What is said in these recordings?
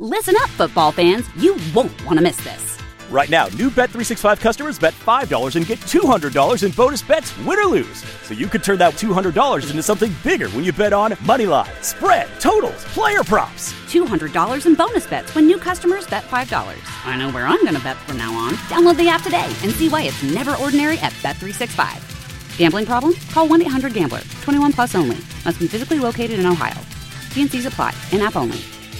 Listen up, football fans. You won't want to miss this. Right now, new Bet365 customers bet $5 and get $200 in bonus bets, win or lose. So you could turn that $200 into something bigger when you bet on moneyline, spread, totals, player props. $200 in bonus bets when new customers bet $5. I know where I'm going to bet from now on. Download the app today and see why it's never ordinary at Bet365. Gambling problem? Call 1-800-GAMBLER. 21 plus only. Must be physically located in Ohio. T&Cs apply. In-app only.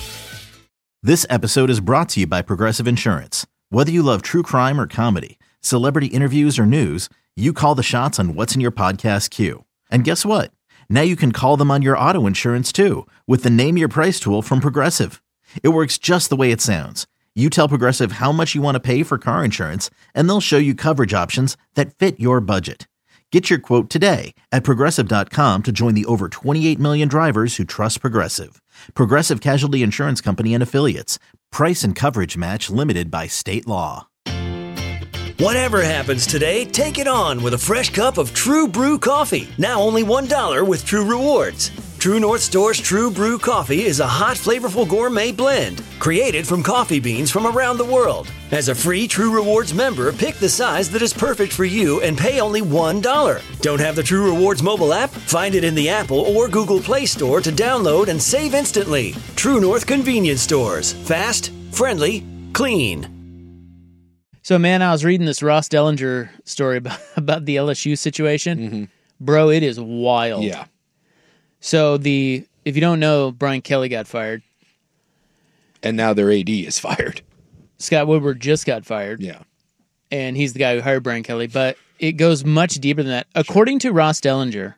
This episode is brought to you by Progressive Insurance. Whether you love true crime or comedy, celebrity interviews or news, you call the shots on what's in your podcast queue. And guess what? Now you can call them on your auto insurance too with the Name Your Price tool from Progressive. It works just the way it sounds. You tell Progressive how much you want to pay for car insurance, and they'll show you coverage options that fit your budget. Get your quote today at Progressive.com to join the over 28 million drivers who trust Progressive. Progressive Casualty Insurance Company and Affiliates. Price and coverage match limited by state law. Whatever happens today, take it on with a fresh cup of True Brew coffee. Now only $1 with True Rewards. True North Store's True Brew coffee is a hot, flavorful gourmet blend created from coffee beans from around the world. As a free True Rewards member, pick the size that is perfect for you and pay only $1. Don't have the True Rewards mobile app? Find it in the Apple or Google Play Store to download and save instantly. True North Convenience Stores. Fast, friendly, clean. So, man, I was reading this Ross Dellinger story about the LSU situation. Mm-hmm. Bro, it is wild. Yeah. So, if you don't know, Brian Kelly got fired. And now their AD is fired. Scott Woodward just got fired. Yeah. And he's the guy who hired Brian Kelly. But it goes much deeper than that. According to Ross Dellinger,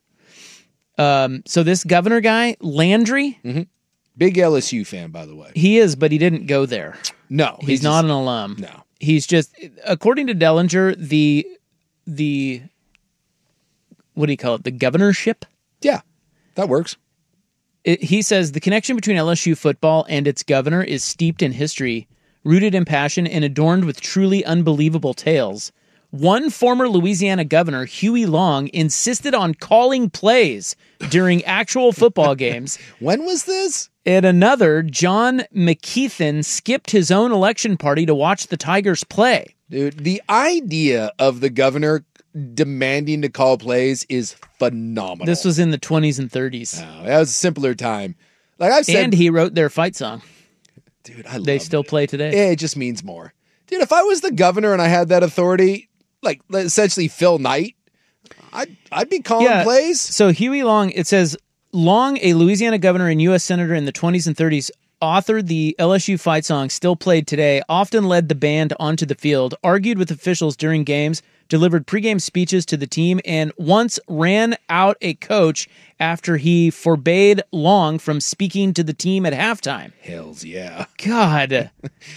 so this governor guy, Landry. Mm-hmm. Big LSU fan, by the way. He is, but he didn't go there. No. He's not an alum. No. He's just, according to Dellinger, the what do you call it? The governorship? Yeah, that works. He says the connection between LSU football and its governor is steeped in history, rooted in passion, and adorned with truly unbelievable tales. One former Louisiana governor, Huey Long, insisted on calling plays during actual football games. When was this? And another, John McKeithen, skipped his own election party to watch the Tigers play. Dude, the idea of the governor demanding to call plays is phenomenal. This was in the 20s and 30s. Oh, that was a simpler time. Like I've said, and he wrote their fight song. Dude, I love They still play today. It just means more. Dude, if I was the governor and I had that authority, like essentially Phil Knight, I'd be calling plays. So Huey Long, it says, Long, a Louisiana governor and U.S. senator in the 20s and 30s, authored the LSU fight song still played today, often led the band onto the field, argued with officials during games, delivered pregame speeches to the team, and once ran out a coach after he forbade Long from speaking to the team at halftime. Hells yeah. God.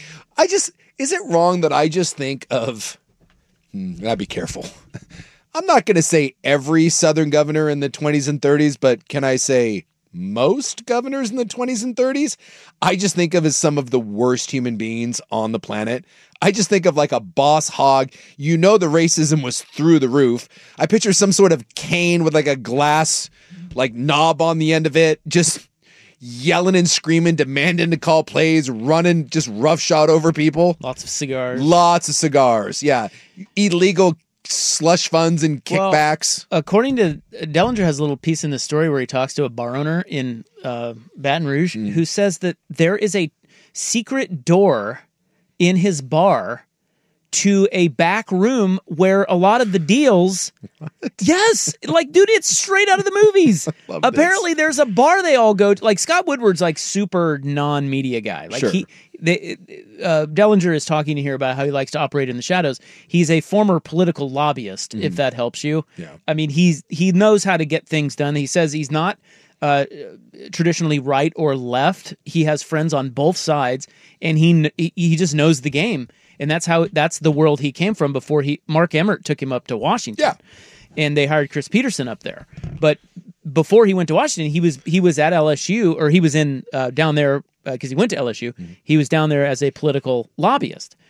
Is it wrong that I just think of, I'd be careful. I'm not going to say every Southern governor in the 20s and 30s, but can I say most governors in the 20s and 30s? I just think of as some of the worst human beings on the planet. I just think of like a boss hog. You know, the racism was through the roof. I picture some sort of cane with like a glass like knob on the end of it, just yelling and screaming, demanding to call plays, running just roughshod over people. Lots of cigars. Yeah. Illegal slush funds and kickbacks. Well, according to Dellinger has a little piece in the story where he talks to a bar owner in Baton Rouge who says that there is a secret door in his bar to a back room where a lot of the deals. Yes, like, dude, it's straight out of the movies. Apparently there's a bar they all go to. Like, Scott Woodward's like super non-media guy. Like, sure. Dellinger is talking here about how he likes to operate in the shadows. He's a former political lobbyist, if that helps you. Yeah. I mean, he knows how to get things done. He says he's not traditionally right or left. He has friends on both sides, and he just knows the game. And that's the world he came from before Mark Emmert took him up to Washington. Yeah. And they hired Chris Peterson up there. But before he went to Washington, he was at LSU, or he was in down there because he went to LSU. He was down there as a political lobbyist.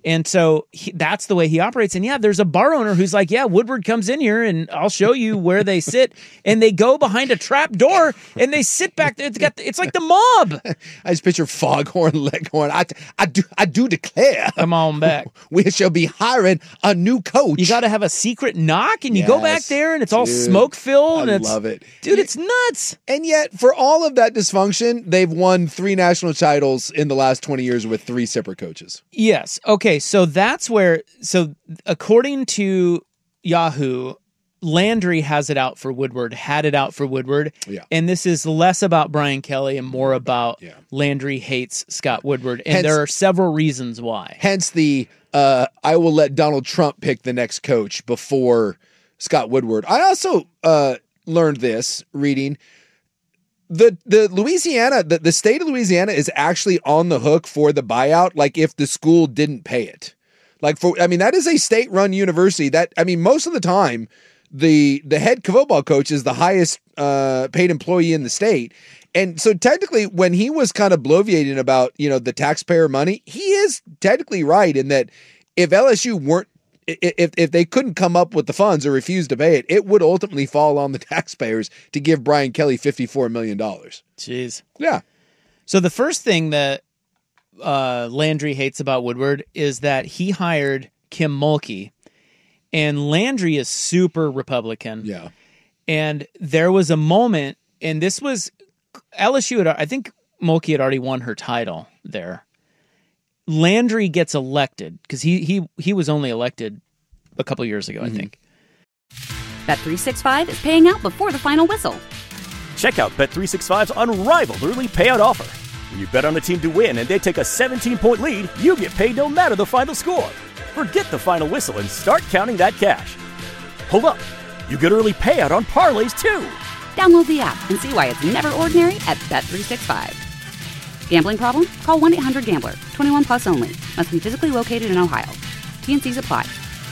And so that's the way he operates. And yeah, there's a bar owner who's like, yeah, Woodward comes in here and I'll show you where they sit. And they go behind a trap door and they sit back there. It's like the mob. I just picture Foghorn Leghorn. I do declare. Come on back. We shall be hiring a new coach. You got to have a secret knock and you go back there and it's all smoke filled. I love it. Dude, it's nuts. And yet, for all of that dysfunction, they've won 3 national titles in the last 20 years with 3 separate coaches. Yes. Okay. So that's where, according to Yahoo, Landry had it out for Woodward. Yeah. And this is less about Brian Kelly and more about Landry hates Scott Woodward. And there are several reasons why. Hence the, I will let Donald Trump pick the next coach before Scott Woodward. I also learned this reading. The Louisiana, the state of Louisiana is actually on the hook for the buyout, like if the school didn't pay it. That is a state-run university that, most of the time, the head football coach is the highest paid employee in the state. And so technically when he was kind of bloviating about, the taxpayer money, he is technically right in that if LSU weren't, if they couldn't come up with the funds or refuse to pay it, it would ultimately fall on the taxpayers to give Brian Kelly $54 million. Jeez. Yeah. So the first thing that Landry hates about Woodward is that he hired Kim Mulkey, and Landry is super Republican. Yeah. And there was a moment, and this was LSU, I think Mulkey had already won her title there. Landry gets elected because he was only elected a couple years ago, I think. Bet365 is paying out before the final whistle. Check out Bet365's unrivaled early payout offer. When you bet on a team to win and they take a 17-point lead, you get paid no matter the final score. Forget the final whistle and start counting that cash. Hold up. You get early payout on parlays, too. Download the app and see why it's never ordinary at Bet365. Gambling problem? Call 1-800-GAMBLER. 21 plus only. Must be physically located in Ohio. T&Cs apply.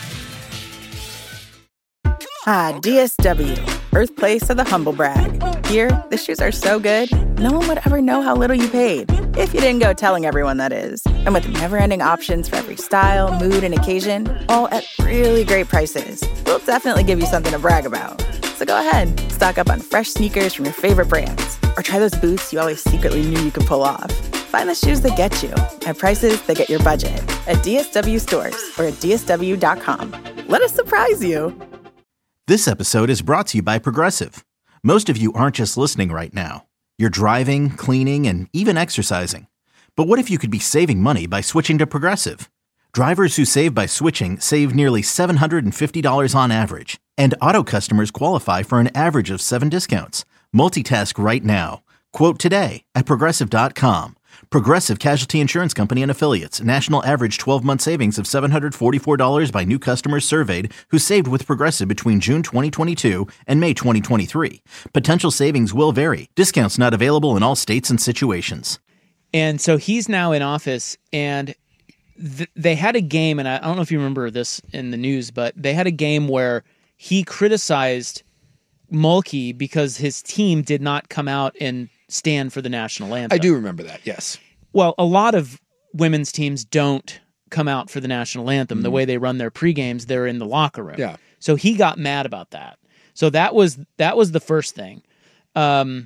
DSW, birthplace of the humble brag. Here, the shoes are so good, no one would ever know how little you paid. If you didn't go telling everyone, that is. And with never-ending options for every style, mood, and occasion, all at really great prices, we'll definitely give you something to brag about. So go ahead, stock up on fresh sneakers from your favorite brands, or try those boots you always secretly knew you could pull off. Find the shoes that get you at prices that get your budget at DSW stores or at DSW.com. Let us surprise you. This episode is brought to you by Progressive. Most of you aren't just listening right now. You're driving, cleaning, and even exercising. But what if you could be saving money by switching to Progressive? Drivers who save by switching save nearly $750 on average. And auto customers qualify for an average of 7 discounts. Multitask right now. Quote today at Progressive.com. Progressive Casualty Insurance Company and Affiliates. National average 12-month savings of $744 by new customers surveyed who saved with Progressive between June 2022 and May 2023. Potential savings will vary. Discounts not available in all states and situations. And so he's now in office, and they had a game, and I don't know if you remember this in the news, but they had a game where he criticized Mulkey because his team did not come out and stand for the national anthem. I do remember that, yes. Well, a lot of women's teams don't come out for the national anthem. The way they run their pre-games, they're in the locker room. Yeah. So he got mad about that. So that was the first thing. The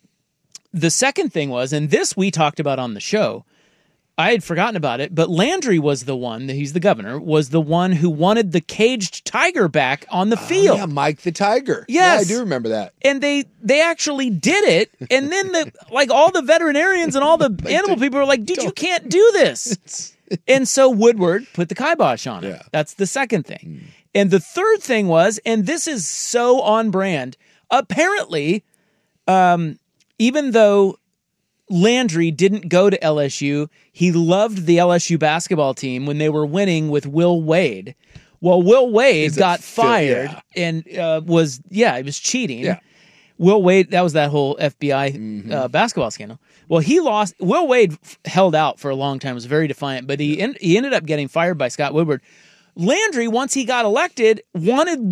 second thing was, and this we talked about on the show, I had forgotten about it, but Landry was the one, he's the governor, was the one who wanted the caged tiger back on the field. Yeah, Mike the Tiger. Yes. Yeah, I do remember that. And they actually did it, and then all the veterinarians and all the animal people were like, dude, you can't do this. And so Woodward put the kibosh on it. Yeah. That's the second thing. And the third thing was, and this is so on brand, apparently, even though Landry didn't go to LSU, he loved the LSU basketball team when they were winning with Will Wade. Well, Will Wade got fired and he was cheating. Yeah. Will Wade, that was that whole FBI basketball scandal. Well, he lost. Will Wade held out for a long time, was very defiant, but he ended up getting fired by Scott Woodward. Landry, once he got elected, wanted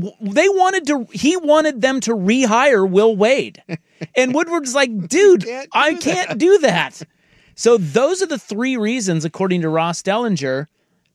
them to rehire Will Wade. And Woodward's like, dude, I can't do that. So those are the three reasons, according to Ross Dellinger,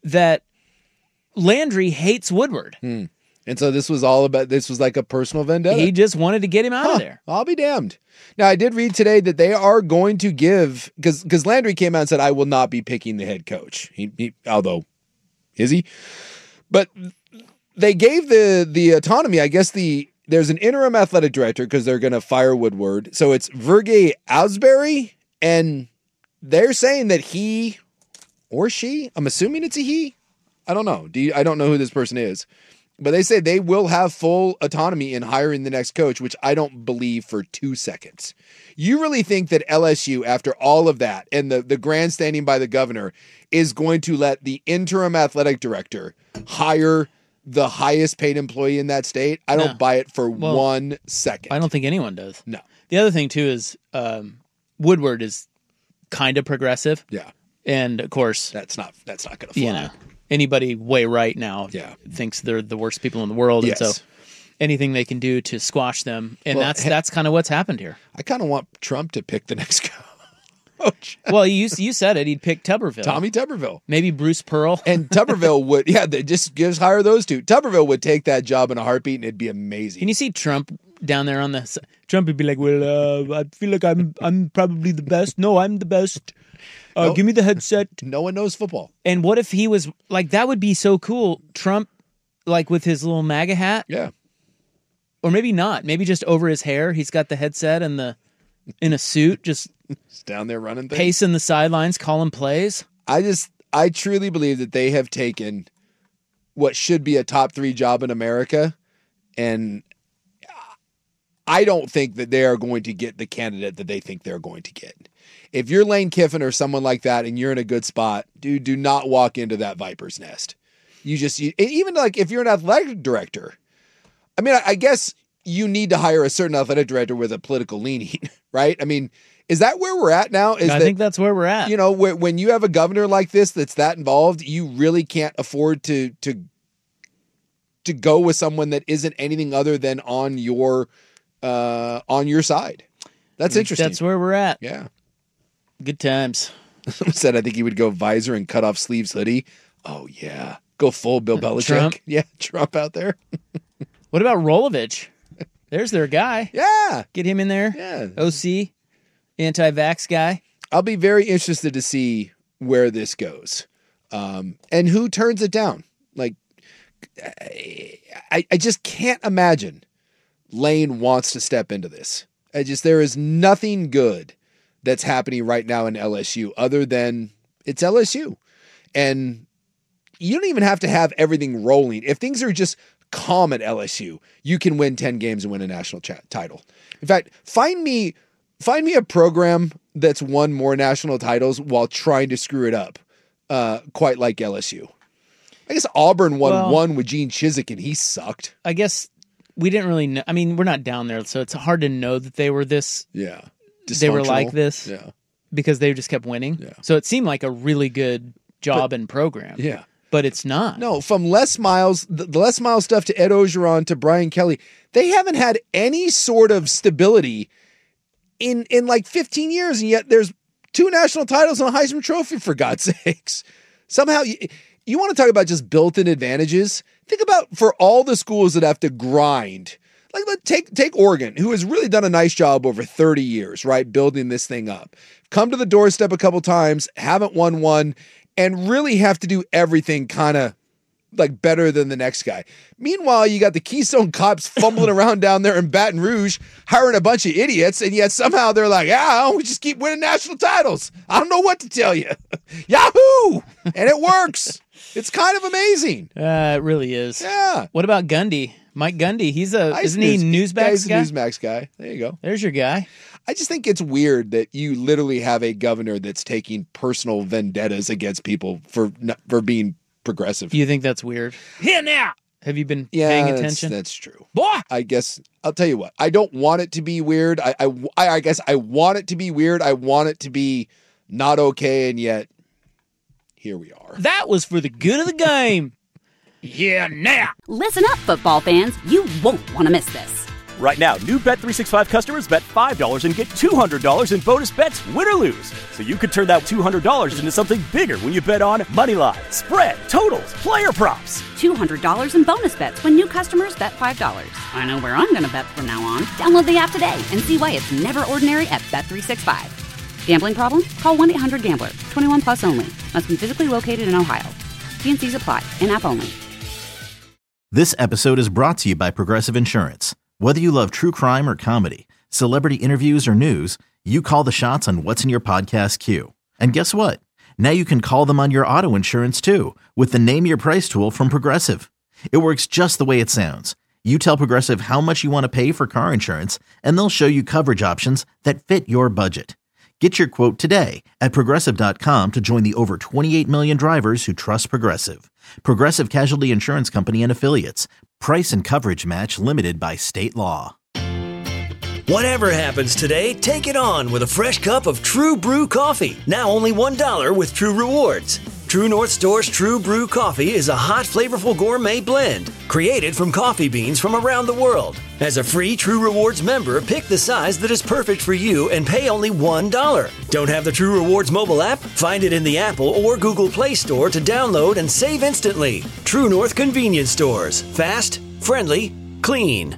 that Landry hates Woodward. And so this was like a personal vendetta. He just wanted to get him out of there. I'll be damned. Now, I did read today that they are going to give, because Landry came out and said, I will not be picking the head coach. Although, is he? But they gave the autonomy. I guess there's an interim athletic director because they're going to fire Woodward. So it's Virgey Asbury, and they're saying that he or she, I'm assuming it's a he. I don't know. I don't know who this person is. But they say they will have full autonomy in hiring the next coach, which I don't believe for 2 seconds. You really think that LSU, after all of that and the grandstanding by the governor, is going to let the interim athletic director hire the highest paid employee in that state? I don't buy it for 1 second. I don't think anyone does. No. The other thing, too, is Woodward is kind of progressive. Yeah. And, of course, that's not going to fly. Anybody way right now thinks they're the worst people in the world. Yes. And so anything they can do to squash them. And that's kind of what's happened here. I kind of want Trump to pick the next coach. Well, you said it. He'd pick Tuberville. Tommy Tuberville. Maybe Bruce Pearl. And Tuberville would, they just hire those two. Tuberville would take that job in a heartbeat and it'd be amazing. Can you see Trump down there on the... Trump would be like, well, I feel like I'm probably the best. No, I'm the best. Give me the headset. No one knows football. And what if he was like, that would be so cool. Trump, like with his little MAGA hat. Yeah. Or maybe not. Maybe just over his hair. He's got the headset and in a suit, just down there running things. Pacing the sidelines, calling plays. I truly believe that they have taken what should be a top 3 job in America, and I don't think that they are going to get the candidate that they think they're going to get. If you're Lane Kiffin or someone like that and you're in a good spot, dude, do not walk into that viper's nest. Even like if you're an athletic director, I mean, I guess you need to hire a certain athletic director with a political leaning, right? I mean, is that where we're at now? I think that's where we're at. You know, when you have a governor like this that's that involved, you really can't afford to go with someone that isn't anything other than on your side. That's interesting. That's where we're at. Yeah. Good times. Someone said I think he would go visor and cut off sleeves hoodie. Oh, yeah. Go full Bill Belichick. Trump. Yeah, Trump out there. What about Rolovich? There's their guy. Yeah. Get him in there. Yeah. OC, anti-vax guy. I'll be very interested to see where this goes and who turns it down. Like, I just can't imagine Lane wants to step into this. There is nothing good that's happening right now in LSU other than it's LSU. And you don't even have to have everything rolling. If things are just calm at LSU, you can win 10 games and win a national title. In fact, find me a program that's won more national titles while trying to screw it up, quite like LSU. I guess Auburn won one with Gene Chizik and he sucked. I guess we didn't really know. I mean, we're not down there, so it's hard to know that they were this. Yeah. They were like this. Yeah. Because they just kept winning. Yeah. So it seemed like a really good job and program. Yeah. But it's not. No, from Les Miles, the Les Miles stuff to Ed Ogeron to Brian Kelly, they haven't had any sort of stability in like 15 years, and yet there's 2 national titles and a Heisman Trophy, for God's sakes. Somehow, you want to talk about just built-in advantages? Think about for all the schools that have to grind. Like, take Oregon, who has really done a nice job over 30 years, right, building this thing up. Come to the doorstep a couple times, haven't won one, and really have to do everything kind of like better than the next guy. Meanwhile, you got the Keystone Cops fumbling around down there in Baton Rouge, hiring a bunch of idiots, and yet somehow they're like, we just keep winning national titles. I don't know what to tell you. Yahoo! And it works. It's kind of amazing. It really is. Yeah. What about Gundy? Mike Gundy. Isn't he Newsmax guy? He's a Newsmax guy. There you go. There's your guy. I just think it's weird that you literally have a governor that's taking personal vendettas against people for being progressive. You think that's weird? Here now. Have you been paying attention? That's true. Boy! I guess I'll tell you what. I don't want it to be weird. I guess I want it to be weird. I want it to be not okay, and yet here we are. That was for the good of the game. Yeah, now. Listen up, football fans. You won't want to miss this. Right now, new Bet365 customers bet $5 and get $200 in bonus bets, win or lose. So you could turn that $200 into something bigger when you bet on Moneyline, spread, totals, player props. $200 in bonus bets when new customers bet $5. I know where I'm going to bet from now on. Download the app today and see why it's never ordinary at Bet365. Gambling problem? Call 1-800-GAMBLER. 21 plus only. Must be physically located in Ohio. T&Cs apply. In-app only. This episode is brought to you by Progressive Insurance. Whether you love true crime or comedy, celebrity interviews or news, you call the shots on what's in your podcast queue. And guess what? Now you can call them on your auto insurance too with the Name Your Price tool from Progressive. It works just the way it sounds. You tell Progressive how much you want to pay for car insurance, and they'll show you coverage options that fit your budget. Get your quote today at Progressive.com to join the over 28 million drivers who trust Progressive. Progressive Casualty Insurance Company and Affiliates. Price and coverage match limited by state law. Whatever happens today, take it on with a fresh cup of True Brew coffee. Now only $1 with True Rewards. True North Store's True Brew coffee is a hot, flavorful gourmet blend created from coffee beans from around the world. As a free True Rewards member, pick the size that is perfect for you and pay only $1. Don't have the True Rewards mobile app? Find it in the Apple or Google Play Store to download and save instantly. True North Convenience Stores. Fast, friendly, clean.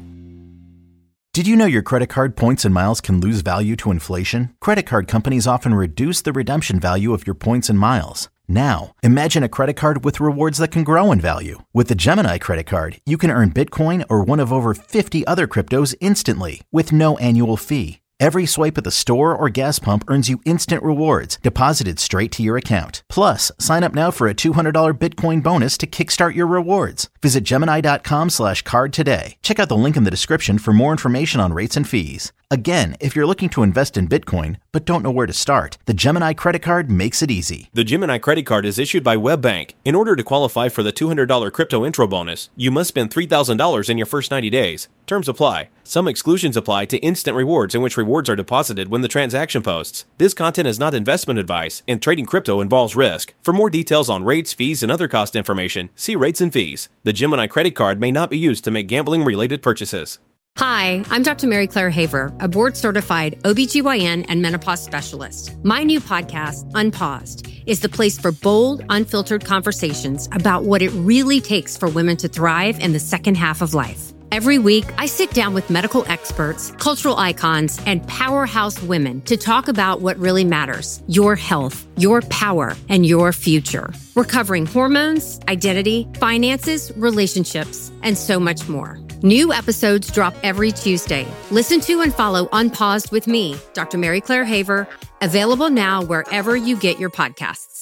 Did you know your credit card points and miles can lose value to inflation? Credit card companies often reduce the redemption value of your points and miles. Now, imagine a credit card with rewards that can grow in value. With the Gemini credit card, you can earn Bitcoin or one of over 50 other cryptos instantly with no annual fee. Every swipe at the store or gas pump earns you instant rewards deposited straight to your account. Plus, sign up now for a $200 Bitcoin bonus to kickstart your rewards. Visit Gemini.com/card today. Check out the link in the description for more information on rates and fees. Again, if you're looking to invest in Bitcoin but don't know where to start, the Gemini credit card makes it easy. The Gemini credit card is issued by WebBank. In order to qualify for the $200 crypto intro bonus, you must spend $3,000 in your first 90 days. Terms apply. Some exclusions apply to instant rewards in which rewards are deposited when the transaction posts. This content is not investment advice, and trading crypto involves risk. For more details on rates, fees, and other cost information, see rates and fees. The Gemini credit card may not be used to make gambling-related purchases. Hi, I'm Dr. Mary Claire Haver, a board-certified OBGYN and menopause specialist. My new podcast, Unpaused, is the place for bold, unfiltered conversations about what it really takes for women to thrive in the second half of life. Every week, I sit down with medical experts, cultural icons, and powerhouse women to talk about what really matters: your health, your power, and your future. We're covering hormones, identity, finances, relationships, and so much more. New episodes drop every Tuesday. Listen to and follow Unpaused with me, Dr. Mary Claire Haver, available now wherever you get your podcasts.